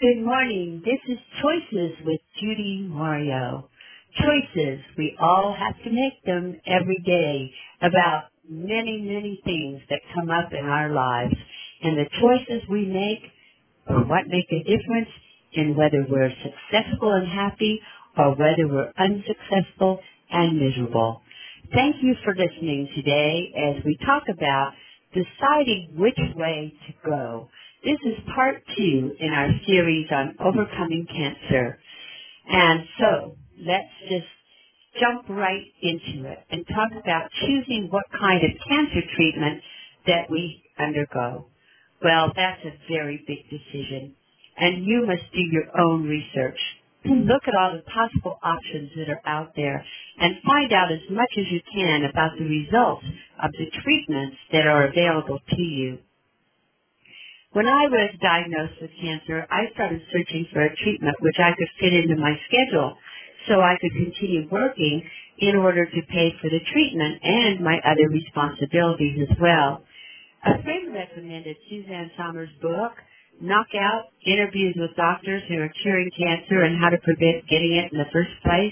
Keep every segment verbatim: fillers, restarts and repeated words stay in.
Good morning. This is Choices with Judy Mario. Choices, we all have to make them every day about many, many things that come up in our lives. And the choices we make are what make a difference in whether we're successful and happy or whether we're unsuccessful and miserable. Thank you for listening today as we talk about deciding which way to go. This is part two in our series on overcoming cancer. And so let's just jump right into it and talk about choosing what kind of cancer treatment that we undergo. Well, that's a very big decision, and you must do your own research. Look at all the possible options that are out there and find out as much as you can about the results of the treatments that are available to you. When I was diagnosed with cancer, I started searching for a treatment which I could fit into my schedule so I could continue working in order to pay for the treatment and my other responsibilities as well. A friend recommended Suzanne Sommer's book, Knockout, Interviews with Doctors Who Are Curing Cancer and How to Prevent Getting It in the First Place.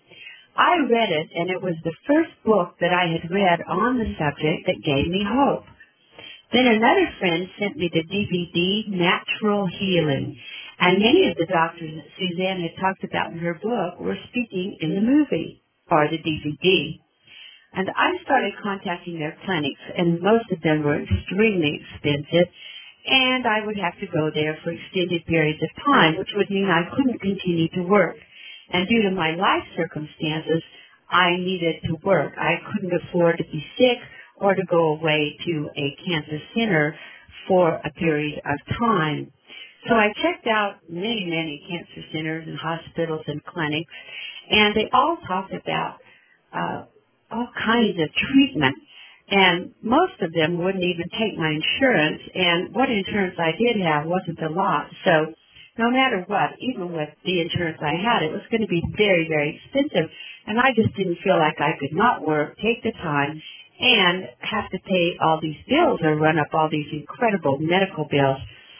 I read it, and it was the first book that I had read on the subject that gave me hope. Then another friend sent me the D V D, Natural Healing, and many of the doctors that Suzanne had talked about in her book were speaking in the movie, or the D V D. And I started contacting their clinics, and most of them were extremely expensive, and I would have to go there for extended periods of time, which would mean I couldn't continue to work. And due to my life circumstances, I needed to work. I couldn't afford to be sick or to go away to a cancer center for a period of time. So I checked out many, many cancer centers and hospitals and clinics, and they all talked about uh, all kinds of treatment. And most of them wouldn't even take my insurance, and what insurance I did have wasn't a lot. So no matter what, even with the insurance I had, it was going to be very, very expensive. And I just didn't feel like I could not work, take the time, and have to pay all these bills or run up all these incredible medical bills.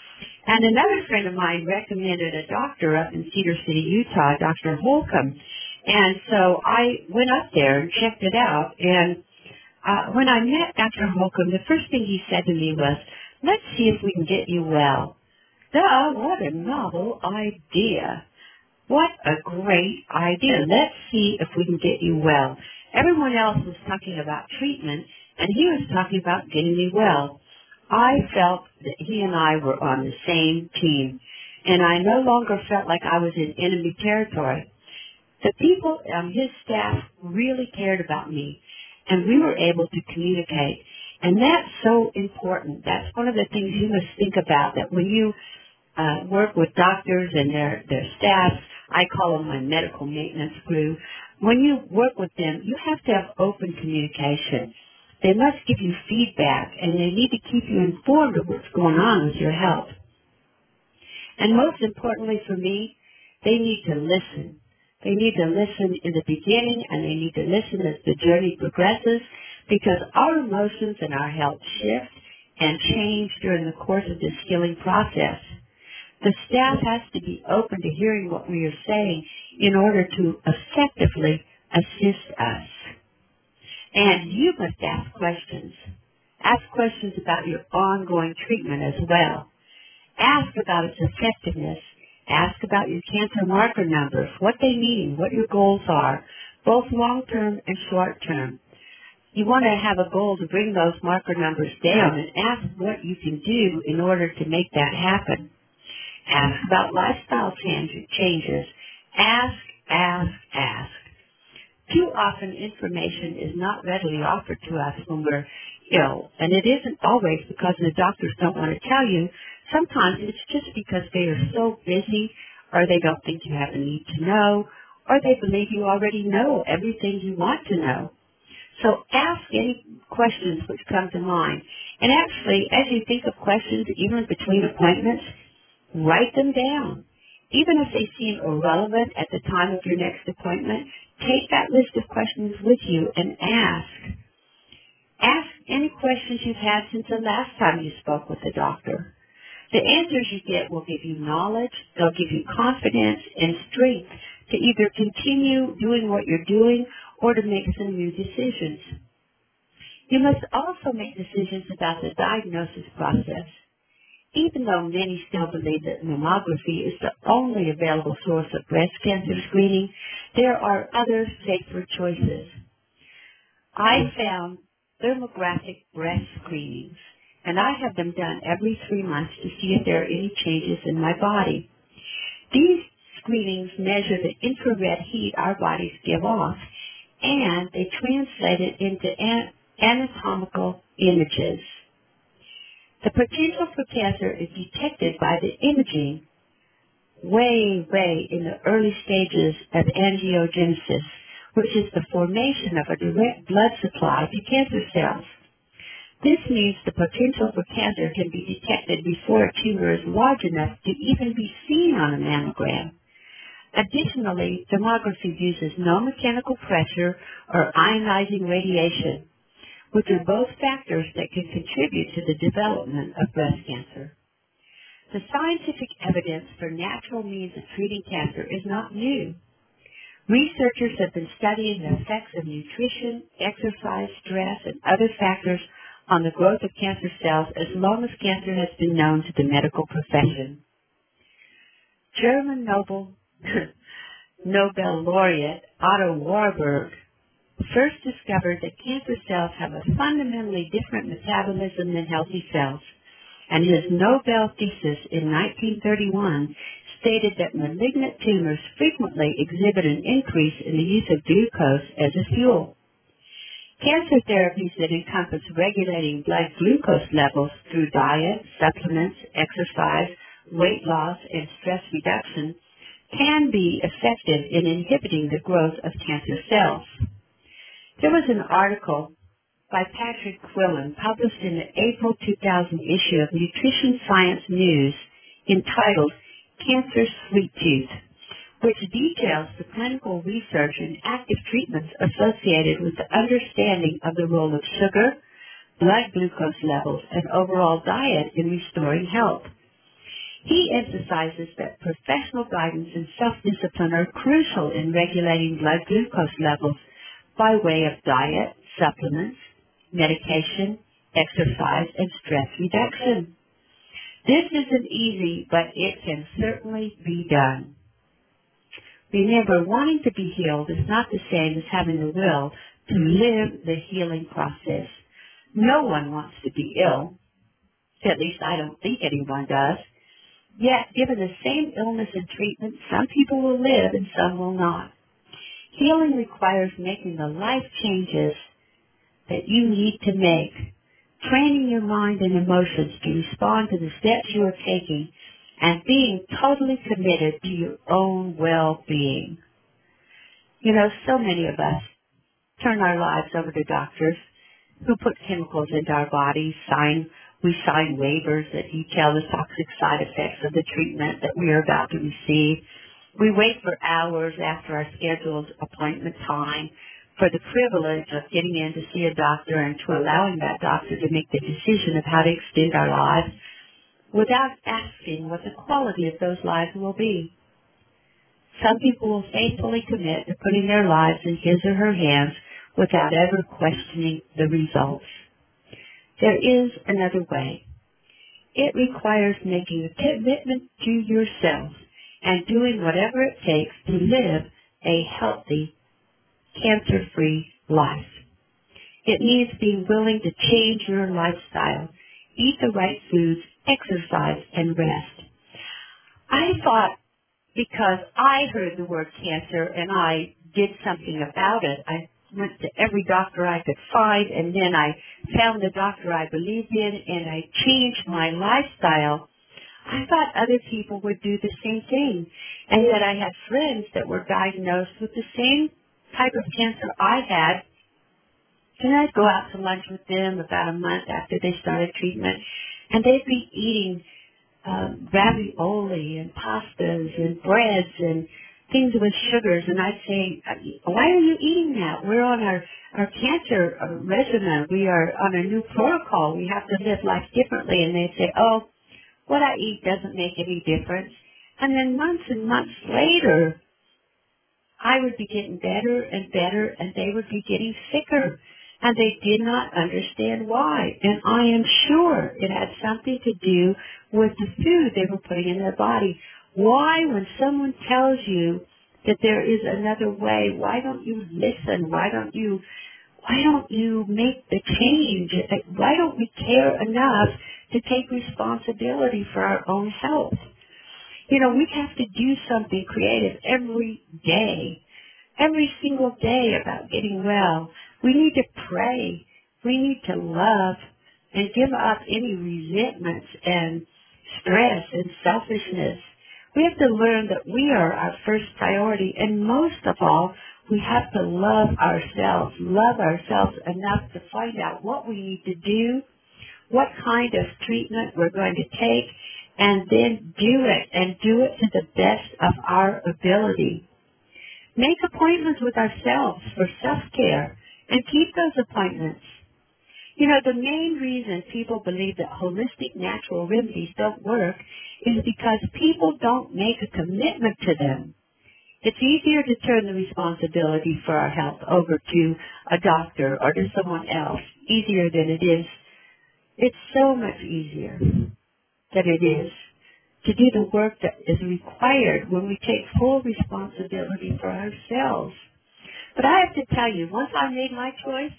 And another friend of mine recommended a doctor up in Cedar City, Utah, Doctor Holcomb. And so I went up there and checked it out. And uh, when I met Doctor Holcomb, the first thing he said to me was, "Let's see if we can get you well." Duh, what a novel idea. What a great idea. Let's see if we can get you well. Everyone else was talking about treatment, and he was talking about getting me well. I felt that he and I were on the same team, and I no longer felt like I was in enemy territory. The people on his staff really cared about me, and we were able to communicate. And that's so important. That's one of the things you must think about, that when you uh, work with doctors and their, their staff, I call them my medical maintenance crew. When you work with them, you have to have open communication. They must give you feedback, and they need to keep you informed of what's going on with your health. And most importantly for me, they need to listen. They need to listen in the beginning, and they need to listen as the journey progresses, because our emotions and our health shift and change during the course of this healing process. The staff has to be open to hearing what we are saying in order to effectively assist us. And you must ask questions. Ask questions about your ongoing treatment as well. Ask about its effectiveness. Ask about your cancer marker numbers, what they mean, what your goals are, both long-term and short-term. You want to have a goal to bring those marker numbers down, and ask what you can do in order to make that happen. Ask about lifestyle changes. Ask, ask, ask. Too often information is not readily offered to us when we're ill, and it isn't always because the doctors don't want to tell you. Sometimes it's just because they are so busy, or they don't think you have a need to know, or they believe you already know everything you want to know. So ask any questions which come to mind. And actually, as you think of questions, even between appointments, write them down. Even if they seem irrelevant at the time of your next appointment, take that list of questions with you and ask. Ask any questions you've had since the last time you spoke with the doctor. The answers you get will give you knowledge, they'll give you confidence and strength to either continue doing what you're doing or to make some new decisions. You must also make decisions about the diagnosis process. Even though many still believe that mammography is the only available source of breast cancer screening, there are other safer choices. I found thermographic breast screenings, and I have them done every three months to see if there are any changes in my body. These screenings measure the infrared heat our bodies give off, and they translate it into an- anatomical images. The potential for cancer is detected by the imaging way, way in the early stages of angiogenesis, which is the formation of a direct blood supply to cancer cells. This means the potential for cancer can be detected before a tumor is large enough to even be seen on a mammogram. Additionally, thermography uses no mechanical pressure or ionizing radiation, which are both factors that can contribute to the development of breast cancer. The scientific evidence for natural means of treating cancer is not new. Researchers have been studying the effects of nutrition, exercise, stress, and other factors on the growth of cancer cells as long as cancer has been known to the medical profession. German Nobel, Nobel laureate Otto Warburg first discovered that cancer cells have a fundamentally different metabolism than healthy cells, and his Nobel thesis in nineteen thirty-one stated that malignant tumors frequently exhibit an increase in the use of glucose as a fuel. Cancer therapies that encompass regulating blood glucose levels through diet, supplements, exercise, weight loss, and stress reduction can be effective in inhibiting the growth of cancer cells. There was an article by Patrick Quillen published in the April two thousand issue of Nutrition Science News entitled Cancer Sweet Tooth, which details the clinical research and active treatments associated with the understanding of the role of sugar, blood glucose levels, and overall diet in restoring health. He emphasizes that professional guidance and self-discipline are crucial in regulating blood glucose levels by way of diet, supplements, medication, exercise, and stress reduction. This isn't easy, but it can certainly be done. Remember, wanting to be healed is not the same as having the will to live the healing process. No one wants to be ill. At least I don't think anyone does. Yet, given the same illness and treatment, some people will live and some will not. Healing requires making the life changes that you need to make, training your mind and emotions to respond to the steps you are taking, and being totally committed to your own well-being. You know, so many of us turn our lives over to doctors who put chemicals into our bodies, sign, we sign waivers that detail the toxic side effects of the treatment that we are about to receive. We wait for hours after our scheduled appointment time for the privilege of getting in to see a doctor and to allowing that doctor to make the decision of how to extend our lives without asking what the quality of those lives will be. Some people will faithfully commit to putting their lives in his or her hands without ever questioning the results. There is another way. It requires making a commitment to yourself and doing whatever it takes to live a healthy, cancer-free life. It means being willing to change your lifestyle, eat the right foods, exercise, and rest. I thought because I heard the word cancer and I did something about it, I went to every doctor I could find, and then I found the doctor I believed in, and I changed my lifestyle. I thought other people would do the same thing, and that I had friends that were diagnosed with the same type of cancer I had, and I'd go out to lunch with them about a month after they started treatment, and they'd be eating um, ravioli and pastas and breads and things with sugars, and I'd say, why are you eating that? We're on our, our cancer uh, regimen. We are on a new protocol. We have to live life differently. And they'd say, oh, What I eat doesn't make any difference. And then months and months later, I would be getting better and better, and they would be getting sicker. And they did not understand why. And I am sure it had something to do with the food they were putting in their body. Why, when someone tells you that there is another way, why don't you listen? Why don't you, why don't you make the change? Why don't we care enough to take responsibility for our own health? You know, we have to do something creative every day, every single day about getting well. We need to pray. We need to love and give up any resentments and stress and selfishness. We have to learn that we are our first priority, and most of all, we have to love ourselves, love ourselves enough to find out what we need to do, what kind of treatment we're going to take, and then do it, and do it to the best of our ability. Make appointments with ourselves for self-care, and keep those appointments. You know, the main reason people believe that holistic natural remedies don't work is because people don't make a commitment to them. It's easier to turn the responsibility for our health over to a doctor or to someone else, easier than it is. It's so much easier than it is to do the work that is required when we take full responsibility for ourselves. But I have to tell you, once I made my choice,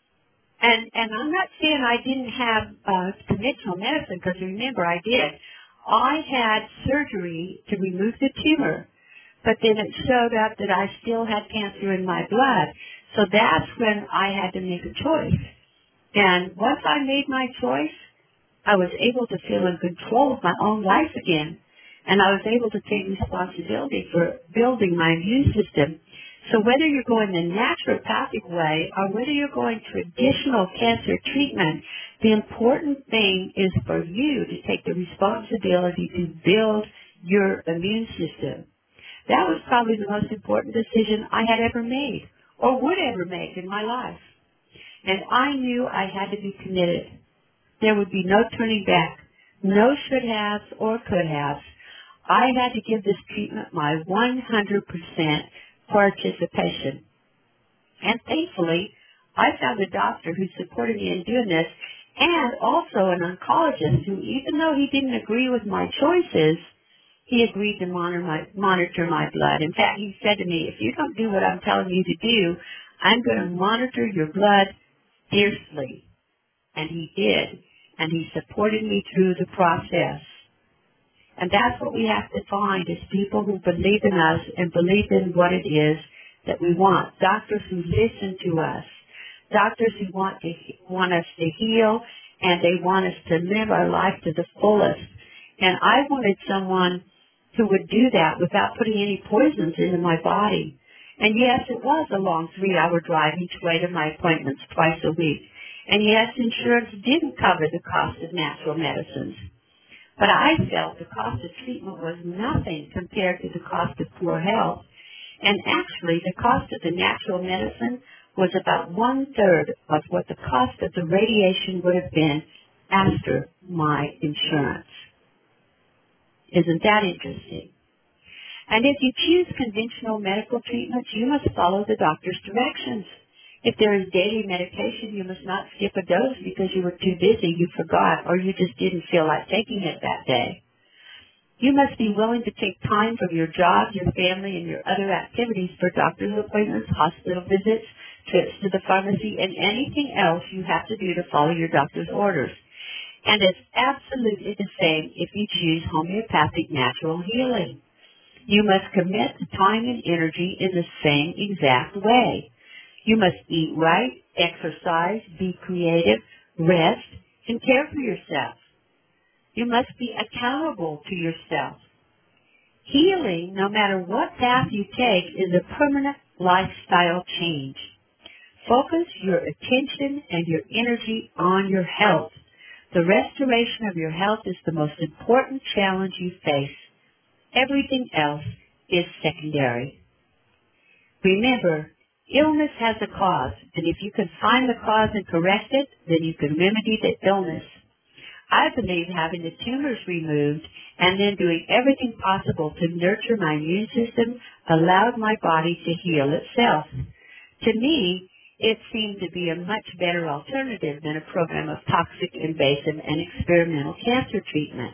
and, and I'm not saying I didn't have uh, conventional medicine, because remember, I did. I had surgery to remove the tumor, but then it showed up that I still had cancer in my blood. So that's when I had to make a choice. And once I made my choice, I was able to feel in control of my own life again. And I was able to take responsibility for building my immune system. So whether you're going the naturopathic way or whether you're going traditional cancer treatment, the important thing is for you to take the responsibility to build your immune system. That was probably the most important decision I had ever made or would ever make in my life. And I knew I had to be committed. There would be no turning back, no should-haves or could-haves. I had to give this treatment my one hundred percent participation. And thankfully, I found a doctor who supported me in doing this, and also an oncologist who, even though he didn't agree with my choices, he agreed to monitor my, monitor my blood. In fact, he said to me, if you don't do what I'm telling you to do, I'm going to monitor your blood fiercely. And he did. And he supported me through the process. And that's what we have to find, is people who believe in us and believe in what it is that we want. Doctors who listen to us. Doctors who want to want us to heal, and they want us to live our life to the fullest. And I wanted someone who would do that without putting any poisons into my body. And yes, it was a long three-hour drive each way to my appointments twice a week. And yes, insurance didn't cover the cost of natural medicines. But I felt the cost of treatment was nothing compared to the cost of poor health. And actually, the cost of the natural medicine was about one-third of what the cost of the radiation would have been after my insurance. Isn't that interesting? And if you choose conventional medical treatments, you must follow the doctor's directions. If there is daily medication, you must not skip a dose because you were too busy, you forgot, or you just didn't feel like taking it that day. You must be willing to take time from your job, your family, and your other activities for doctor's appointments, hospital visits, trips to the pharmacy, and anything else you have to do to follow your doctor's orders. And it's absolutely the same if you choose homeopathic natural healing. You must commit the time and energy in the same exact way. You must eat right, exercise, be creative, rest, and care for yourself. You must be accountable to yourself. Healing, no matter what path you take, is a permanent lifestyle change. Focus your attention and your energy on your health. The restoration of your health is the most important challenge you face. Everything else is secondary. Remember, illness has a cause, and if you can find the cause and correct it, then you can remedy the illness. I believe having the tumors removed and then doing everything possible to nurture my immune system allowed my body to heal itself. To me, it seemed to be a much better alternative than a program of toxic, invasive, and experimental cancer treatments.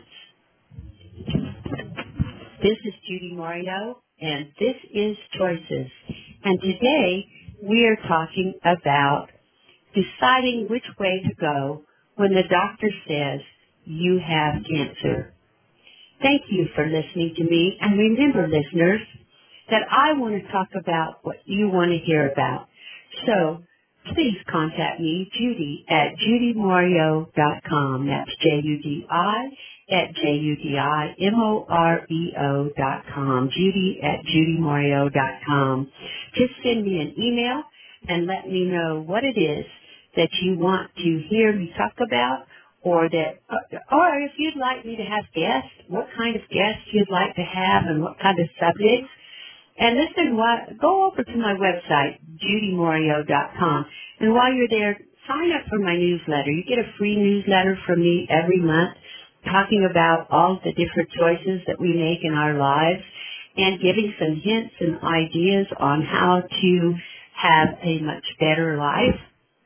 This is Judy Mario, and this is Choices. And today, we are talking about deciding which way to go when the doctor says you have cancer. Thank you for listening to me, and remember, listeners, that I want to talk about what you want to hear about. So please contact me, Judy, at judy morio dot com. That's J U D I at J U D I M O R E O dot com. Judy at judy morio dot com. Just send me an email and let me know what it is that you want to hear me talk about, or that, or if you'd like me to have guests, what kind of guests you'd like to have and what kind of subjects. And listen, why, go over to my website, judy morio dot com, and while you're there, sign up for my newsletter. You get a free newsletter from me every month talking about all the different choices that we make in our lives and giving some hints and ideas on how to have a much better life.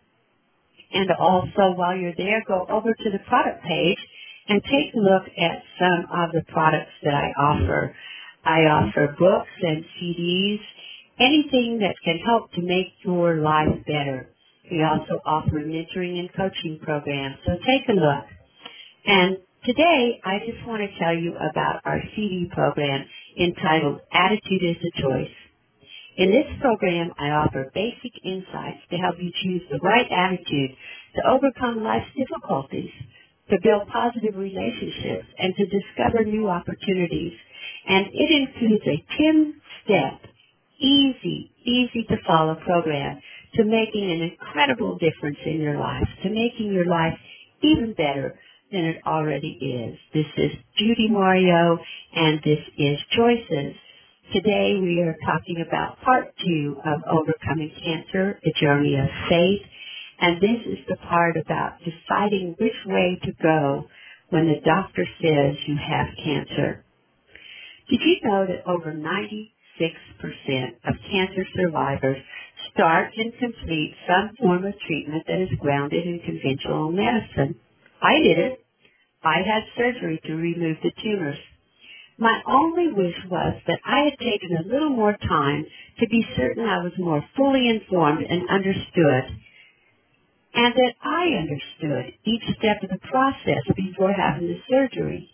And also, while you're there, go over to the product page and take a look at some of the products that I offer. I offer books and C Ds, anything that can help to make your life better. We also offer mentoring and coaching programs, so take a look. And today, I just want to tell you about our C D program entitled Attitude is a Choice. In this program, I offer basic insights to help you choose the right attitude to overcome life's difficulties, to build positive relationships, and to discover new opportunities. And it includes a ten-step, easy, easy-to-follow program to making an incredible difference in your life, to making your life even better than it already is. This is Judy Mario, and this is Choices. Today we are talking about part two of Overcoming Cancer, a Journey of Faith, and this is the part about deciding which way to go when the doctor says you have cancer. Did you know that over ninety-six percent of cancer survivors start and complete some form of treatment that is grounded in conventional medicine? I did it. I had surgery to remove the tumors. My only wish was that I had taken a little more time to be certain I was more fully informed and understood, and that I understood each step of the process before having the surgery.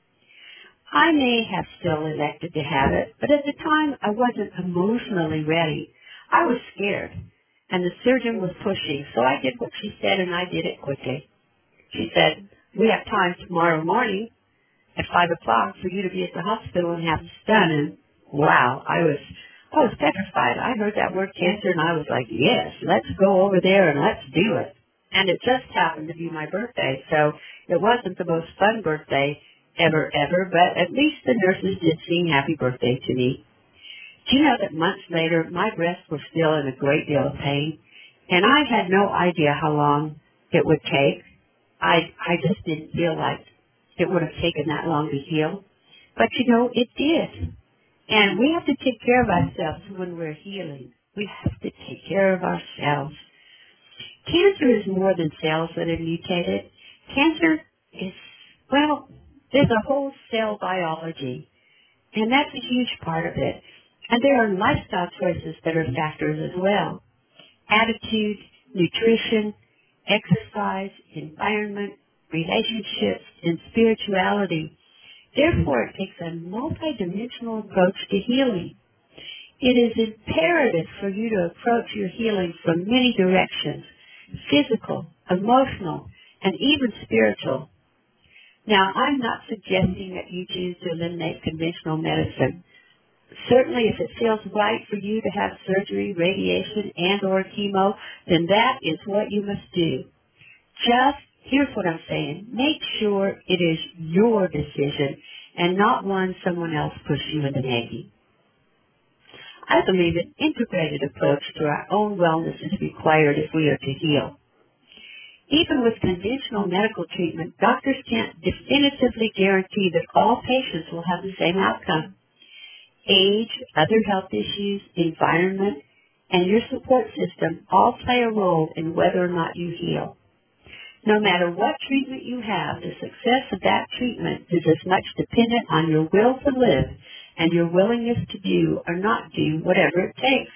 I may have still elected to have it, but at the time I wasn't emotionally ready. I was scared, and the surgeon was pushing, so I did what she said, and I did it quickly. She said, "We have time tomorrow morning at five o'clock for you to be at the hospital and have this done." And wow, I was, I was petrified. I heard that word cancer and I was like, yes, let's go over there and let's do it. And it just happened to be my birthday, so it wasn't the most fun birthday ever, ever, but at least the nurses did sing happy birthday to me. Do you know that months later, my breasts were still in a great deal of pain, and I had no idea how long it would take. I, I just didn't feel like it would have taken that long to heal. But, you know, it did. And we have to take care of ourselves when we're healing. We have to take care of ourselves. Cancer is more than cells that are mutated. Cancer is, well, there's a whole cell biology, and that's a huge part of it. And there are lifestyle choices that are factors as well. Attitude, nutrition, exercise, environment, relationships, and spirituality. Therefore, it takes a multidimensional approach to healing. It is imperative for you to approach your healing from many directions: physical, emotional, and even spiritual. Now, I'm not suggesting that you choose to eliminate conventional medicine. Certainly, if it feels right for you to have surgery, radiation, and or chemo, then that is what you must do. Just, here's what I'm saying, make sure it is your decision and not one someone else pushed you into making. I believe an integrated approach to our own wellness is required if we are to heal. Even with conventional medical treatment, doctors can't definitively guarantee that all patients will have the same outcome. Age, other health issues, environment, and your support system all play a role in whether or not you heal. No matter what treatment you have, the success of that treatment is as much dependent on your will to live and your willingness to do or not do whatever it takes.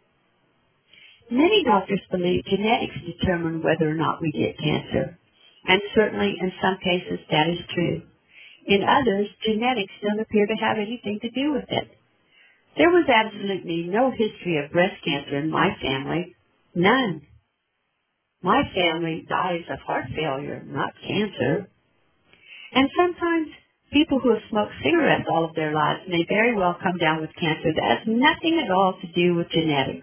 Many doctors believe genetics determine whether or not we get cancer, and certainly in some cases that is true. In others, genetics don't appear to have anything to do with it. There was absolutely no history of breast cancer in my family. None. My family dies of heart failure, not cancer. And sometimes people who have smoked cigarettes all of their lives may very well come down with cancer that has nothing at all to do with genetics.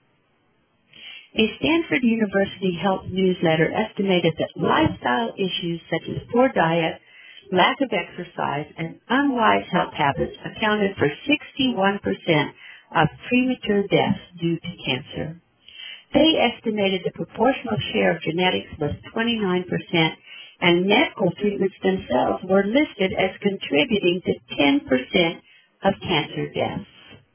A Stanford University health newsletter estimated that lifestyle issues such as poor diet, lack of exercise, and unwise health habits accounted for sixty-one percent of premature deaths due to cancer. They estimated the proportional share of genetics was twenty-nine percent, and medical treatments themselves were listed as contributing to ten percent of cancer deaths.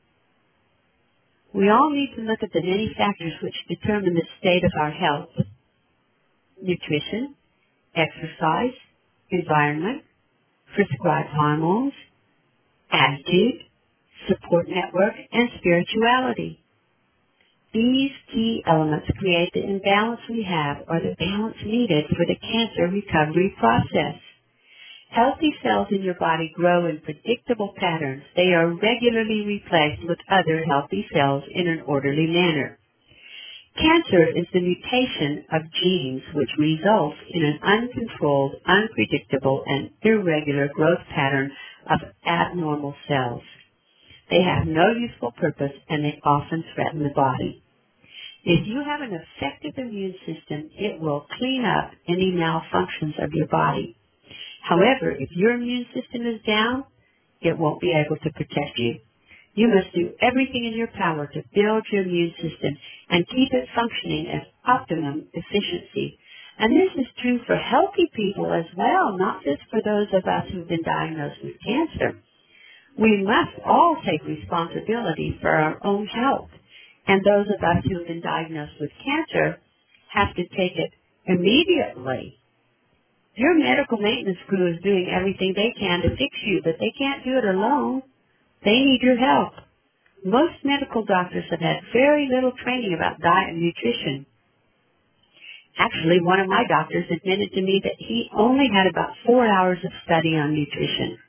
We all need to look at the many factors which determine the state of our health: nutrition, exercise, environment, prescribed hormones, attitude, support network, and spirituality. These key elements create the imbalance we have or the balance needed for the cancer recovery process. Healthy cells in your body grow in predictable patterns. They are regularly replaced with other healthy cells in an orderly manner. Cancer is the mutation of genes which results in an uncontrolled, unpredictable, and irregular growth pattern of abnormal cells. They have no useful purpose, and they often threaten the body. If you have an effective immune system, it will clean up any malfunctions of your body. However, if your immune system is down, it won't be able to protect you. You must do everything in your power to build your immune system and keep it functioning at optimum efficiency. And this is true for healthy people as well, not just for those of us who've been diagnosed with cancer. We must all take responsibility for our own health, and those of us who have been diagnosed with cancer have to take it immediately. Your medical maintenance crew is doing everything they can to fix you, but they can't do it alone. They need your help. Most medical doctors have had very little training about diet and nutrition. Actually, one of my doctors admitted to me that he only had about four hours of study on nutrition.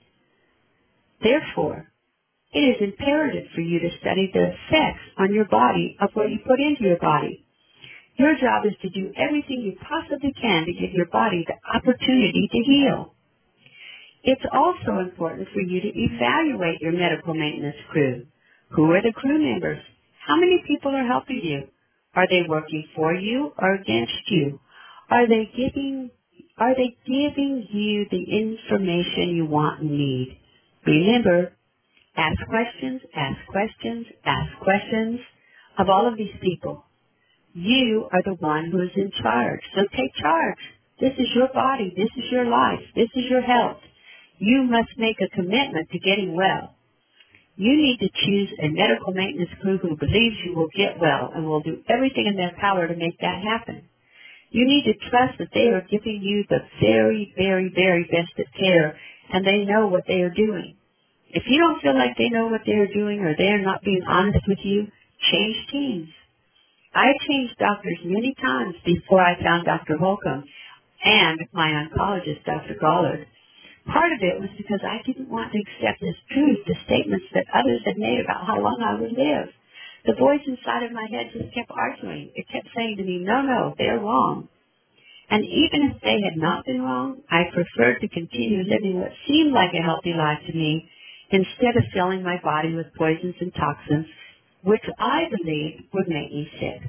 Therefore, it is imperative for you to study the effects on your body of what you put into your body. Your job is to do everything you possibly can to give your body the opportunity to heal. It's also important for you to evaluate your medical maintenance crew. Who are the crew members? How many people are helping you? Are they working for you or against you? Are they giving, are they giving you the information you want and need? Remember, ask questions, ask questions, ask questions of all of these people. You are the one who is in charge, so take charge. This is your body. This is your life. This is your health. You must make a commitment to getting well. You need to choose a medical maintenance crew who believes you will get well and will do everything in their power to make that happen. You need to trust that they are giving you the very, very, very best of care, and they know what they are doing. If you don't feel like they know what they are doing or they are not being honest with you, change teams. I changed doctors many times before I found Doctor Holcomb and my oncologist, Doctor Gollard. Part of it was because I didn't want to accept as truth the statements that others had made about how long I would live. The voice inside of my head just kept arguing. It kept saying to me, no, no, they're wrong. And even if they had not been wrong, I preferred to continue living what seemed like a healthy life to me instead of filling my body with poisons and toxins, which I believed would make me sick.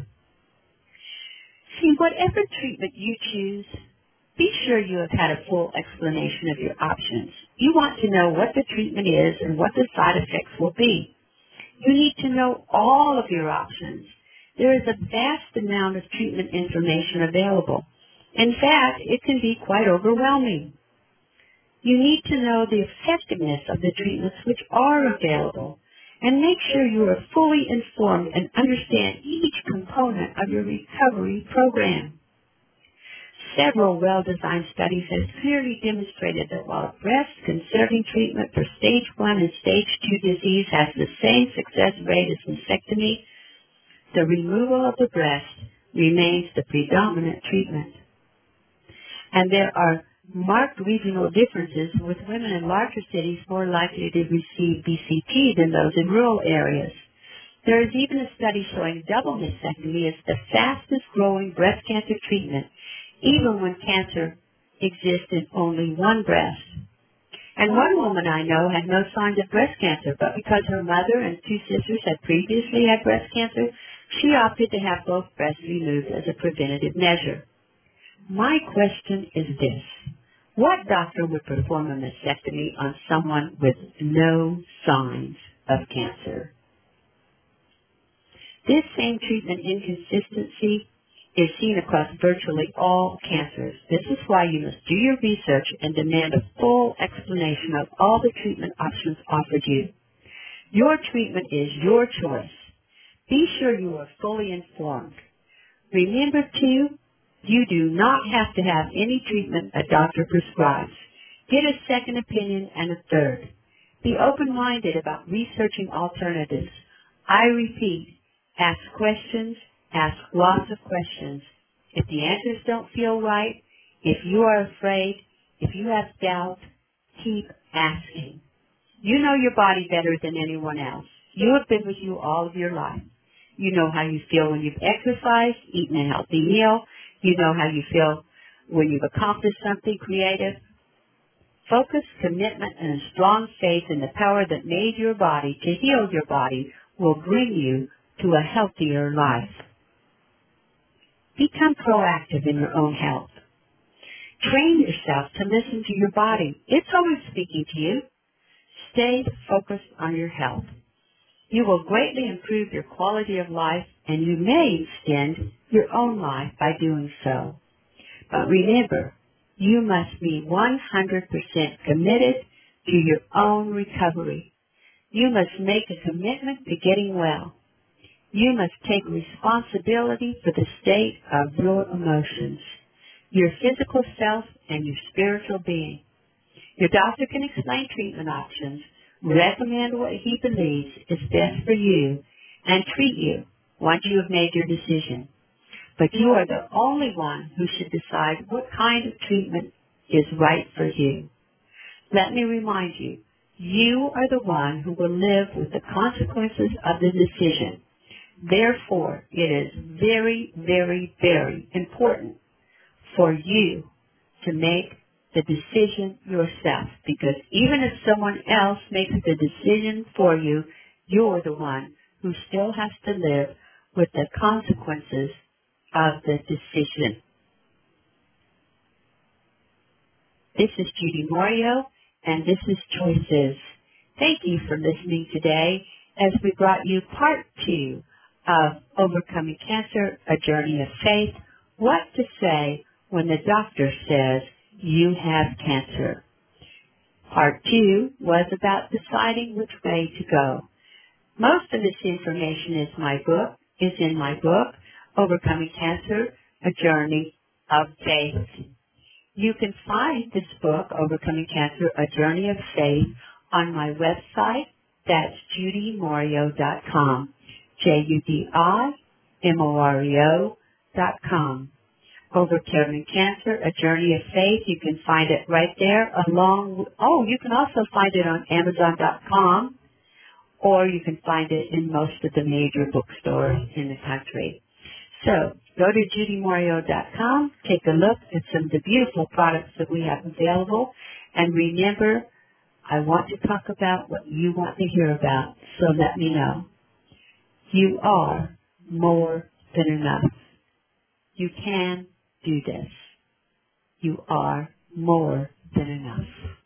See, whatever treatment you choose, be sure you have had a full explanation of your options. You want to know what the treatment is and what the side effects will be. You need to know all of your options. There is a vast amount of treatment information available. In fact, it can be quite overwhelming. You need to know the effectiveness of the treatments which are available and make sure you are fully informed and understand each component of your recovery program. Several well-designed studies have clearly demonstrated that while breast-conserving treatment for stage one and stage two disease has the same success rate as mastectomy, the removal of the breast remains the predominant treatment. And there are marked regional differences, with women in larger cities more likely to receive B C T than those in rural areas. There is even a study showing double mastectomy is the fastest growing breast cancer treatment, even when cancer exists in only one breast. And one woman I know had no signs of breast cancer, but because her mother and two sisters had previously had breast cancer, she opted to have both breasts removed as a preventative measure. My question is this: what doctor would perform a mastectomy on someone with no signs of cancer? This same treatment inconsistency is seen across virtually all cancers. This is why you must do your research and demand a full explanation of all the treatment options offered you. Your treatment is your choice. Be sure you are fully informed. Remember, too, you do not have to have any treatment a doctor prescribes. Get a second opinion and a third. Be open-minded about researching alternatives. I repeat, ask questions, ask lots of questions. If the answers don't feel right, if you are afraid, if you have doubt, keep asking. You know your body better than anyone else. You have been with you all of your life. You know how you feel when you've exercised, eaten a healthy meal. You know how you feel when you've accomplished something creative. Focus, commitment, and a strong faith in the power that made your body to heal your body will bring you to a healthier life. Become proactive in your own health. Train yourself to listen to your body. It's always speaking to you. Stay focused on your health. You will greatly improve your quality of life, and you may extend your own life by doing so. But remember, you must be one hundred percent committed to your own recovery. You must make a commitment to getting well. You must take responsibility for the state of your emotions, your physical self, and your spiritual being. Your doctor can explain treatment options, recommend what he believes is best for you, and treat you once you have made your decision. But you are the only one who should decide what kind of treatment is right for you. Let me remind you, you are the one who will live with the consequences of the decision. Therefore, it is very, very, very important for you to make the decision yourself, because even if someone else makes the decision for you, you're the one who still has to live with the consequences of the decision. This is Judy Mario, and this is Choices. Thank you for listening today as we brought you part two of Overcoming Cancer, A Journey of Faith, What to Say When the Doctor Says You Have Cancer. Part two was about deciding which way to go. Most of this information is my book, is in my book, Overcoming Cancer, A Journey of Faith. You can find this book, Overcoming Cancer, A Journey of Faith, on my website. That's judy morio dot com. J U D I M O R E O dot com. Overcoming Cancer, A Journey of Faith. You can find it right there along with, oh, you can also find it on amazon dot com, or you can find it in most of the major bookstores in the country. So go to judy morio dot com, take a look at some of the beautiful products that we have available, and remember, I want to talk about what you want to hear about, so let me know. You are more than enough. You can do this. You are more than enough.